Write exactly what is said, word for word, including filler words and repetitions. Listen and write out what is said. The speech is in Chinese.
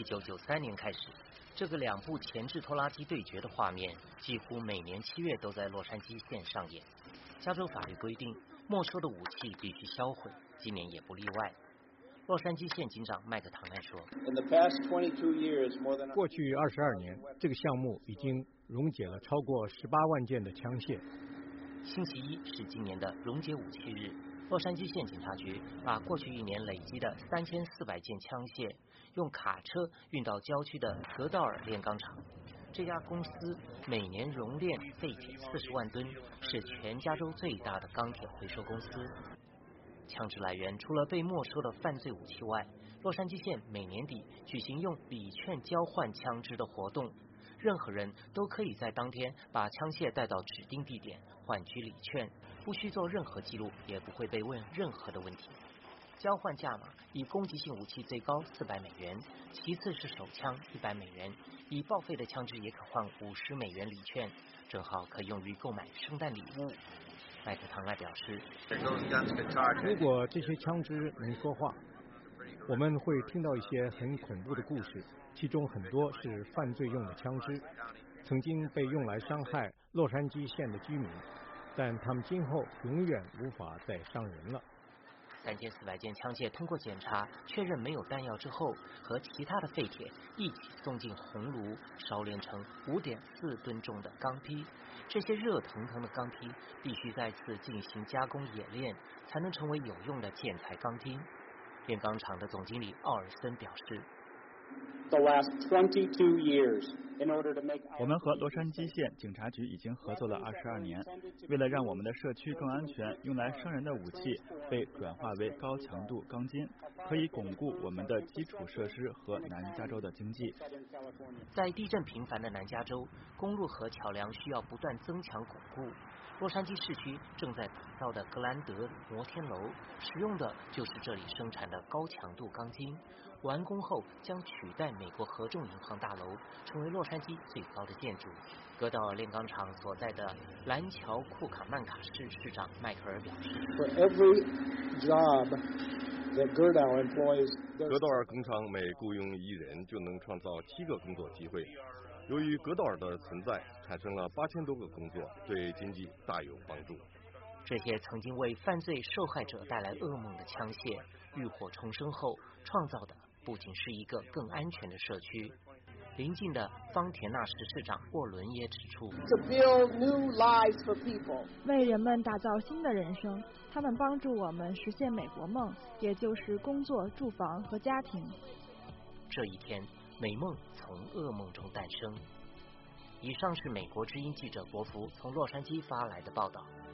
九九三年开始，这个两部前置拖拉机对决的画面几乎每年七月都在洛杉矶县上演。加州法律规定，没收的武器必须销毁，今年也不例外。洛杉矶县警长麦克唐奈说， 过去二十二年，这个项目已经溶解了超过十八万件的枪械。 星期一是今年的溶解武器日，洛杉矶县警察局把过去一年累积的三千四百件枪械用卡车运到郊区的格道尔炼钢厂。这家公司每年熔炼废铁四十万吨，是全加州最大的钢铁回收公司。枪支来源除了被没收的犯罪武器外，洛杉矶县每年底举行用礼券交换枪支的活动，任何人都可以在当天把枪械带到指定地点换取礼券，不需做任何记录，也不会被问任何的问题。交换价码以攻击性武器最高四百美元，其次是手枪一百美元，以报废的枪支也可换五十美元礼券，正好可用于购买圣诞礼物。麦克唐奈表示， 如果这些枪支能说话，我们会听到一些很恐怖的故事，其中很多是犯罪用的枪支，曾经被用来伤害洛杉矶县的居民，但他们今后永远无法再伤人了。 三千四百件枪械通过检查确认没有弹药之后，和其他的废铁一起送进红炉烧炼成五点四吨重的钢坯。这些热腾腾的钢坯必须再次进行加工冶炼，才能成为有用的建材钢筋。炼钢厂的总经理奥尔森表示， 我们和洛杉矶县警察局已经合作了二十二年，为了让我们的社区更安全，用来伤人的武器被转化为高强度钢筋，可以巩固我们的基础设施和南加州的经济。 在地震频繁的南加州，公路和桥梁需要不断增强巩固。洛杉矶市区正在打造的格兰德摩天楼，使用的就是这里生产的高强度钢筋，完工后将取代美国合众银行大楼，成为洛杉矶最高的建筑。格道尔炼钢厂所在的蓝桥库卡曼卡市市长迈克尔表示， 格道尔工厂每雇佣一人就能创造七个工作机会。由于格道尔的存在，产生了八千多个工作，对经济大有帮助。 这些曾经为犯罪受害者带来噩梦的枪械，浴火重生后创造的不仅是一个更安全的社区。邻近的方田纳市市长沃伦也指出， 为人们打造新的人生，他们帮助我们实现美国梦，也就是工作、住房和家庭。 这一天，美梦从噩梦中诞生。以上是美国之音记者国福从洛杉矶发来的报道。